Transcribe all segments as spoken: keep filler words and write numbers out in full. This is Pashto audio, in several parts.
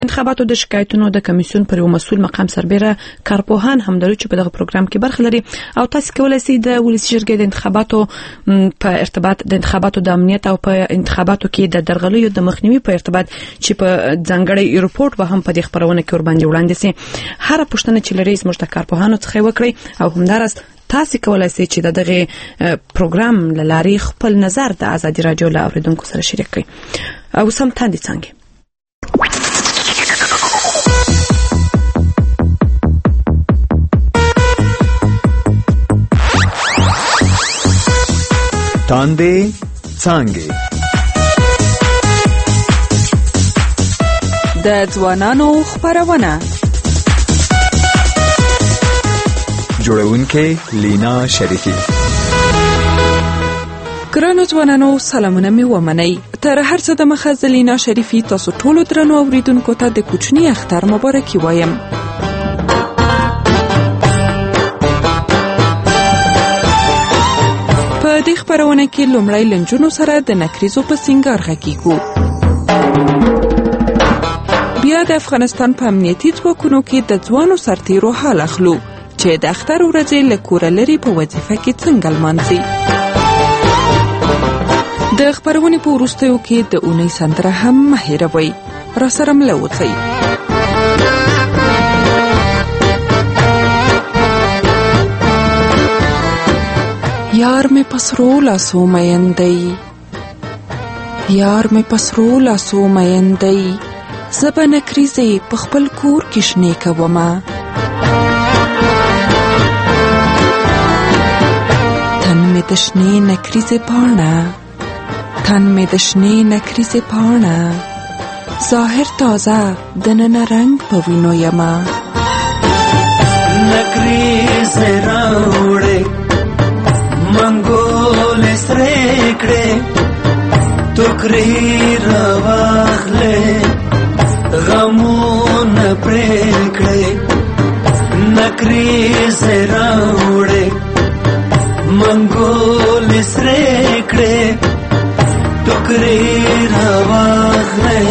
انتخاباتو د شکایتونو د کمیسیون پر یو مسؤل مقام سربېره کارپوهان هم لري چې په دغه پروګرام کې برخه لري او تاسو کولای شئ د ولسي جرګې د انتخاباتو په ارتباط د انتخاباتو د امنیت او په انتخاباتو کې د درغلیو د مخنیوي په ارتباط چې په ځانګړی رپورت به هم په دې خبرونه کې ور باندې وړاندې سي هر پښتنه چې لري زموږ د کارپوهانو څخه وکړي او همدارس تاسو کولای شئ چې دغه پروګرام لاري خپل نظر د ازادي رادیو له اوریدونکو سره شریک کړئ او سم تاندې څنګه تاندې څنګه د ځوانانو خبرونه جوړونکې لینا شریفی. ګرانو ځوانانو سلامونه مې ومنئ. تر هر څه د مخه زه لینا شریفی تاسو ټولو درنو اوریدونکو ته د کوچني اختر مبارکي وایم. په دې خبرونه کې لومړی لنجونو سره د نکریزو په سنگار غږیږو. بیا د افغانستان په امنیتي ځواکونو کې د ځوانو سرتیرو حال اخلو چې د اختر ورځې له کوره لري په وظیفه کې څنګه لمانځي. د خبرونې په وروستیو کې د اونۍ سندره هم مه هېروئ. راسره مله اوسئ. یار می پسرو لاسو میندی یار می پسرو لاسو میندی زبا نکریزی پخپل کور کشنی کوما تن می دشنی نکریزی پانا تن می دشنی نکریزی پانا ظاهر تازه دنن رنگ پوینو یما نکریزی راوڑے منگول سریکڑے تکری رواخلے غمون پریکڑے نکری زراوڑے منگول سریکڑے تکری رواخلے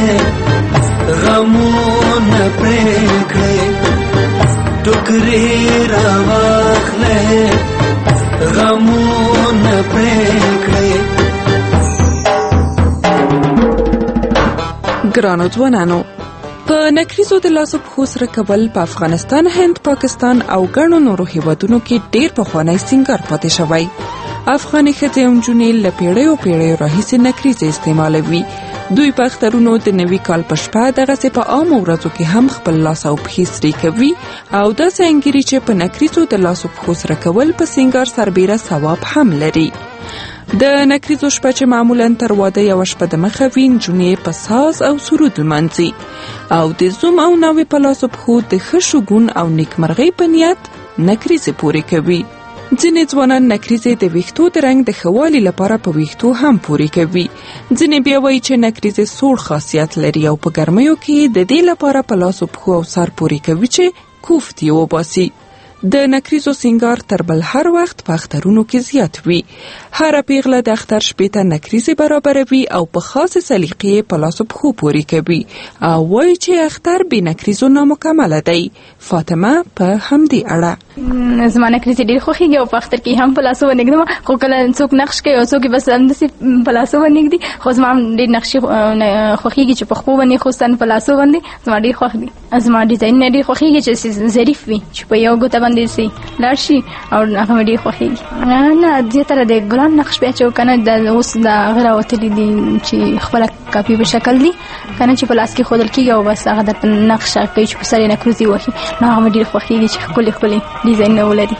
غمون پریکڑے تکری رواخلے غمون پریکړې. ګرانو ځوانانو په نکریزو د لاسو پښو سره کول په افغانستان، هند، پاکستان او ګڼو نورو هیوادونو کې ډېر پخوانی سنگار پاتې شوی. افغاني ښځې او نجونې له پیړیو پیړیو راهیسې نکریزې استعمالوي. دوی په اخترونو د نوي کال په شپه دغسې په عامو ورځو کې هم خپل لاس او پښې سرې کوي او داسې انګیري چې په نکریزو د لاسو پښو سره کول په سنگار سربیره ثواب هم لري. د نکریزو شپه چې معمولا تر واده یوه شپه د مخه وي، نجونې په ساز او سرود لمانځي او د زوم او ناوې په لاسو پښو د ښه شګون او نیکمرغۍ په نیت نکریزې پورې کوي. ځینې ځوانان نکریزې د ویښتو د رنګ د ښه والي لپاره په ویښتو هم پورې کوي. ځینې بیا وایي چې نکریزې سوړ خاصیت لري او په ګرمیو کې د دې لپاره په لاسو پښو او سر پورې کوي چې کوفت یې وباسي. د نکریزو سنگار تر بل هر وخت په اخترونو کې زیات وي. هر پیغله د اختر شپې ته نکریزې برابروي او په خاصه سلیقې په لاسو پښو پورې کوي او وایي چې اختر بې نکریزو نامکمله دی. فاطمه په همدې اړه زما نکریزې ډېر خوښېږي او په اختر کې هم په لاسو ونږدم، خو کله څوک نقش کوي او څوک بس همداسې په لاسو ونږدي، خو زما هم ډېر نقشې خوښېږي چې په خپو باندې خصوصا په لاسو باندې زما ډېر خوښ دي. زما ډیزاینونه ډېر خوښېږي چې ظریف وي، چې په یو ګوته باندې سي لاړ شي او هغه مې ډېر خوښېږي. نه زیاتره د ګلان نقش بیا چې که نه د اوس د هغه راوتلي دي چې خپله کاپي په شکل دي که نه چې په لاس کې ښودل کېږي او بس هغه درته نقش کوي چې په سر یې نکریزې وهي، نو هغه مې ډېر خوښېږي چې ښکلې ښکلې ډیزاینونه ولري.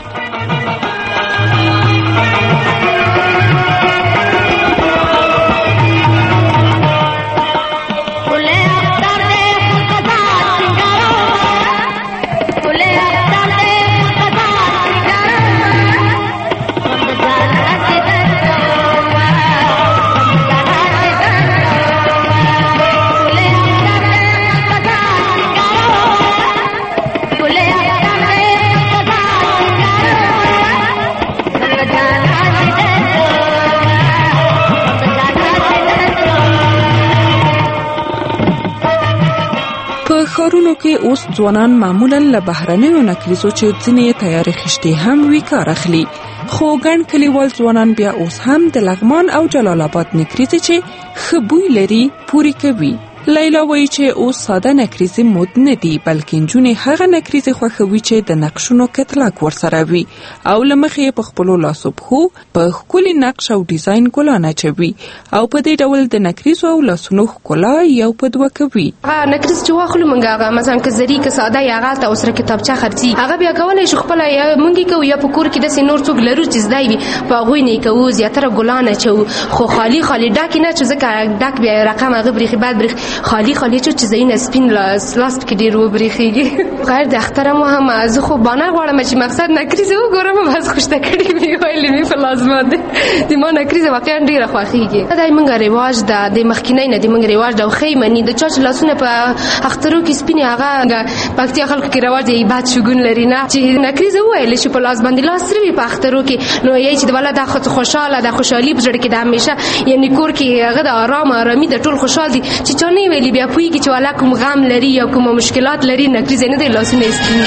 Pulea ښارونو کې اوس ځوانان معمولاً له بهرنیو نکریزو چې ځینې تیارې خشتې هم وي کار اخلي، خو ګڼ کلیوال ځوانان بیا اوس هم د لغمان او جلال آباد نکریزې چې ښه بوی لري پورې کوي. لیلا وایي چې اوس ساده نکریزې مود نه دي، بلکې نجونې هغه نکریزې خوښوي چې د نقشونو کتلاک ورسره وي او له مخې یې په خپلو لاسو پښو په ښکلي نقش او ډیزاین ګلان اچوي او په دې ډول د نکریزو او لاسونو ښکلا یو په دوه کوي. هغه نکریز چې واخلو موږ هغه مثلا که زری که ساده یا هغه ته سره کتابچه خرڅي، هغه بیا کولای شو خپل یا مونږ کوو یا په کور کې د نور څوک لرو چې زدای وي په هغوی نه کوو زیاتره ګلان اچو، خو خالی خالی ډاک نه چې ځکه ډاک بیا رقم هغه بریخي بعد بریخ خالی خالی چې زین سپین لاس لاس کې ډیر و بریخيږي. غیر د اختر مو هم از خو باندې غواړم چې مقصد نکریزه وګورم بس خوشته کړی وی ویلې می په لازمه ده د ما نکریزه واقعا ډیره خوښیږي. دا موږ رواج ده د مخکینی نه د موږ رواج ده خو منی د چاچ لاسونه په اخترو کې سپین هغه پکتیا خلکو کې رواج دی بعد شګون لري نه چې نکریزه وایل شي په لاس باندې لاس سره په اخترو کې نو یی چې د ولادت خو خوشاله د خوشحالي په جوړ کې د همیشه یعنی کور کې هغه د آرام آرامي د ټول خوشحال دي چې چانه ویلي بیا پوي کې چې والا کوم غم لري یا کوم مشکلات لري نکریزه نه دی لاسونه سپین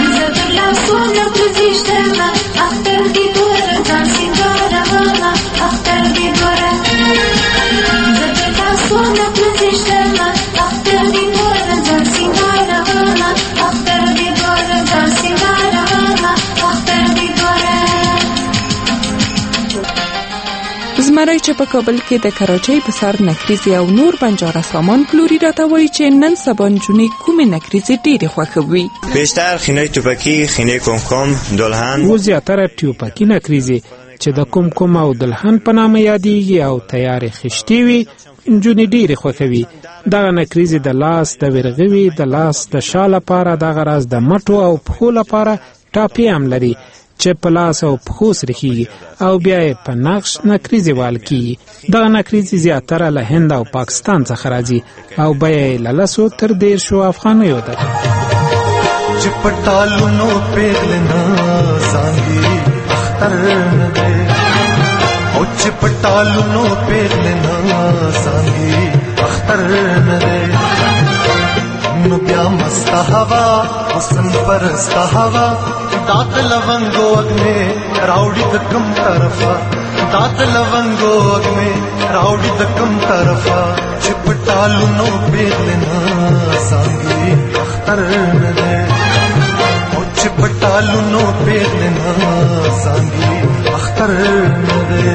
زمری چې په کابل کې د کراچۍ په سر نکریزې او نور بنجاره سامان پلوري راته وایي چې نن سبا نجونې کومې نکریزې ډېرې خوښوي. بیشتر خینه توپکی، خینه کومکم، دلهن و زیاتره توپکی نکریزې چې د کومکم او دلهن په نامه یادېږي او تیارې خشتې وي نجونې ډېرې خوښوي. دغه نکریزې د لاس د ورغوي د لاس د شا لپاره دغه راز د مټو او پښو لپاره ټاپې هم لري چې په لاس او پښو سره کېږي او بیا یې په نقش نکریزې وال کېږي. دغه نکریزې زیاتره له هند او پاکستان څخه راځي او بیه یې له لسو تر دېرشو افغانیو ده. چې په ټالونو پیغلنا زانګي اختر نه دی او چې په ټالونو پیغلنا زانګي اختر نه دی نو بیا مست هوا حسن پرست هوا دات لونګو اګمه راوړي د کوم طرفا دات لونګو اګمه راوړي د کوم طرفا چې پټالو نو پیغلنا سانګي اختر نه ده او چې پټالو نو پیغلنا سانګي اختر نه ده.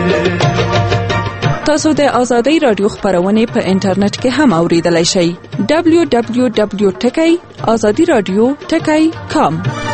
تاسو د آزادۍ رادیو خبرونه په انټرنیټ کې هم اوریدلای شئ. دبلیو دبلیو دبلیو ټکی آزادی رادیو ټکی کام.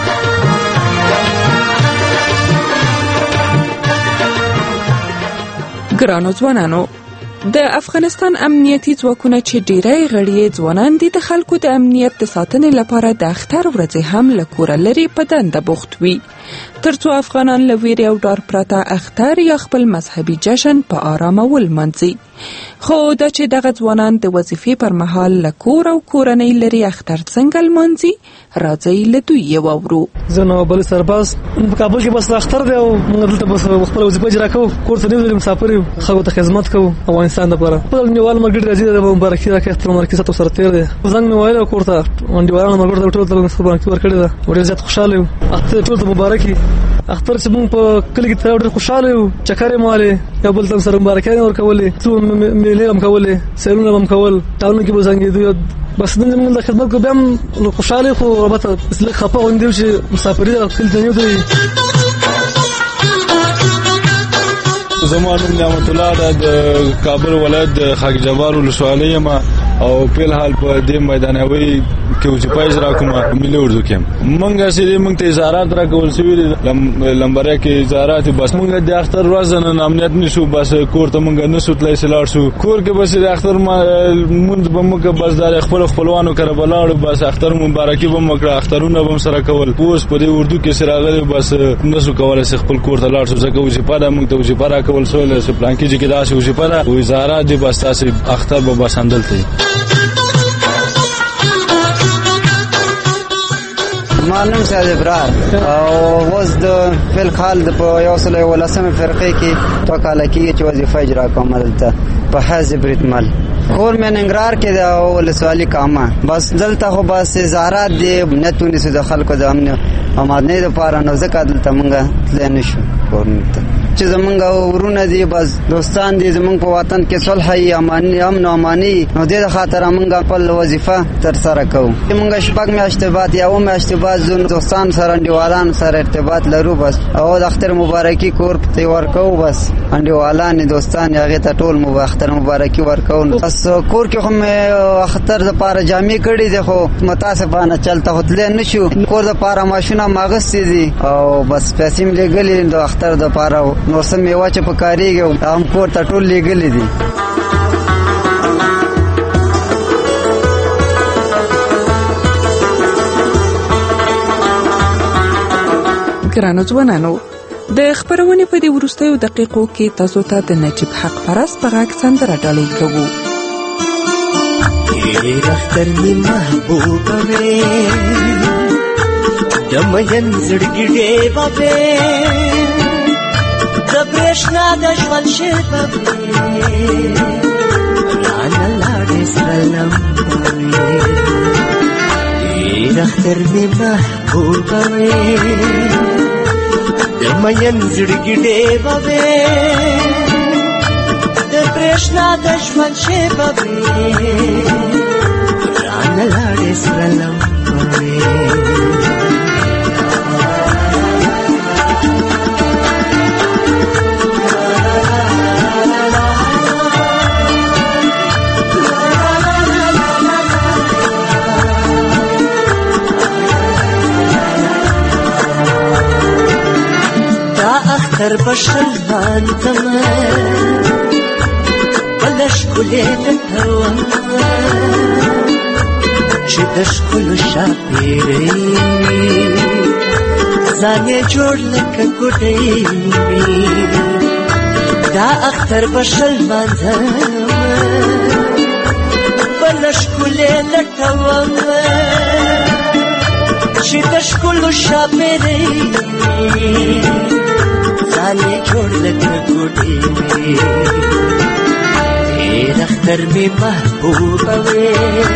ګرانو ځوانانو، د افغانستان امنیتي ځواکونه چې ډیری غړي ځوانان دي د خلکو د امنیت د ساتنې لپاره د اختر ورځې هم له کوره لرې په دنده بوخت وي ترڅو افغانان له ویرې او ډار پرته اختر یا خپل مذهبي جشن په آرامه ولمانځي. خو دا چې دغه ځوانان د وظیفې پر مهال له کور او کورنۍ لرې اختر څنګه لمانځي، راځئ له دوی یې واورو. زه نو بل سرباز په کابل کې بس اختر دی او موږ دلته بس خپل وظیفه اجرا کوو، کور ته نه مسافر یو، خلکو ته خدمت کوو افغانستان لپاره. په نیوال مرګ راځي د مبارکي راکې اختر مرکه ستو سره تیر دی. زنګ مې وایي کور ته انډیوالانو مرګ ته ټول ته مبارکي ورکړی دا ډېر زیات خوشاله یم. اختر ټول ته مبارکي. اختر چې موږ په کلی کې ډېر خوشاله یو، چکرې مالې یو بل تم سره مبارکي ورکولې، څو میلې هم کولې، سیرونه هم کول، ټاولونه کې به زنګې دوی بس نن موږ د خدمت کو بیا خوشاله خو رابطه اصلي خپه وندل چې مسافرې د خپل دنیو دی. زموږ نوم نعمت الله د کابل ولایت د خاک جبار ولسوالۍ ما او په حال په دې میدانوي کې وظیفه اجرا کوم ملي اردو کې مونږه سړي مونږ ته زارات را کول سوي لمبره کې زارات بس مونږ د اختر ورځ نه امنیت نشو بس کور ته مونږ نه سوتلای سلار شو کور کې بس د اختر مونږ به مونږ بس د خپل خپلوانو کړه بلاړو بس اختر مبارکي به مکړه اخترونه به سره کول پوس په دې اردو کې سره غلي بس نسو کولای خپل کور ته لاړ شو ځکه وظیفه د مونږ ته وظیفه را کول سوال سپلان کې چې دا شو وظیفه دا وزارت د بس تاسو اختر به بس اندلته معلوم سید ابرار او وز د فل خال د یو سل ولسمه فرقې کې تو کال کې چې وظیفه اجرا کوم دلته په حزب ریتمل کور مې ننګرهار کې د ولسوالي کامه. بس دلته خو بس زارات دی نتونی سو د خلکو د امن امادنې لپاره نو ځکه دلته مونږ تللی نشو کورنته چې زمونږ ورونه دي بس دوستان دي زمونږ په وطن کې صلح امن امن امانی نو دې خاطر مونږ خپل وظیفه تر سره کوو. مونږ شپږ میاشتې بعد یا اوه میاشتې بعد زون دوستان سره انډیوالان سره ارتباط لرو بس او د اختر مبارکي کور ته ورکو بس انډیوالان دوستان هغه ته ټول مو اختر مبارکي ورکو. بس کور کې هم اختر د پاره جامع کړي دي خو متاسفانه چلته هتل نشو کور د پاره ماشونه ماغستې دي او بس پیسې لګلې د اختر د پاره نو سم میوه چې پکاريږي هم کور ته ټول لګلې دي. ګرانو ځوانانو د خبرونې په دې وروستیو دقیقو کې تاسو ته د نجیب حق پرست په غږ سندره ډالۍ کوو. اختر می محبوبه وې د مین زړګي ډېوه وې د برېښنا د ژوند شېبه وې رانه لاړې سره لمبه وې اختر می محبوبه وې د مین زړګي ډېوه وې د برېښنا د ژوند شېبه وې رانه لاړې سره لمبه وې اختر بشل باندم بلش کلی نتوام چه دش کلو شاپیری زانی جوڑ لکه گوڑی دا اختر بشل باندم بلش کلی نتوام چه دش کلو شاپیری زانی جوڑ لکه گوڑی وی تیر اختر می محبوبه وی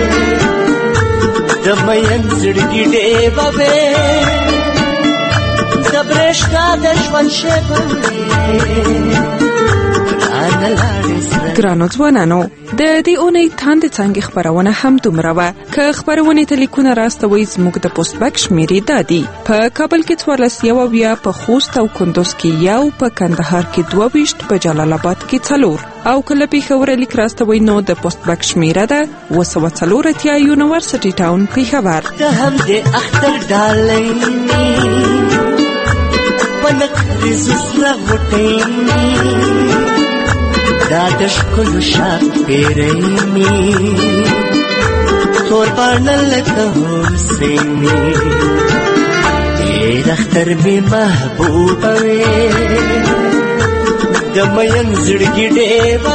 د مین زړګي ډېوه وی د برېښنا د ژوند شېبه وی رانه لاړې سره. ګرانو ځوانانو د دې اونۍ تاندې څانګې خپرونه هم دومره وه. که خپرونې ته لیکونه راستوئ زموږ د پوسټ بک شمېرې دا دي: په کابل کې څوارلس یو اویا، په خوست او کندوز کې یو، په کندهار کې دوه ویشت، په جلال آباد کې څلور او که له پېښوره لیک راستوئ نو د پوسټ بک شمېره ده اوه سوه څلور اتیا یونیورسټي ټاون پېښور. ته هم د اختر ډالۍ په نکریزو سره غوټۍ دا د ښکلو شاپېرۍ مې تور باڼه لکه حسینې تېر اختر مې محبوبه وې د مین زړګي ډېوه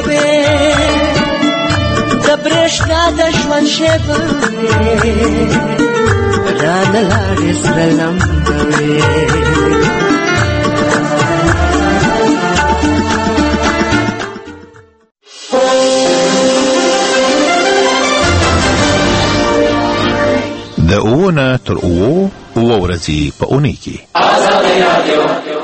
وې د برېښنا د ژوند شېبه وې رانه لاړې سره لمبه وې. د اووه نه تر اووه اووه ورځې په اونۍ کې